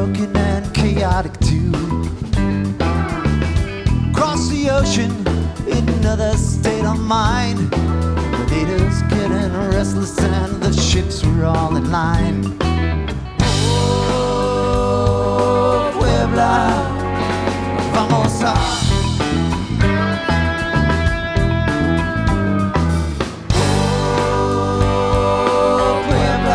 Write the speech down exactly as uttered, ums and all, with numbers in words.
broken and chaotic too. Across the ocean, in another state of mind, the natives getting restless and the ships were all in line. Oh, Puebla, vamos a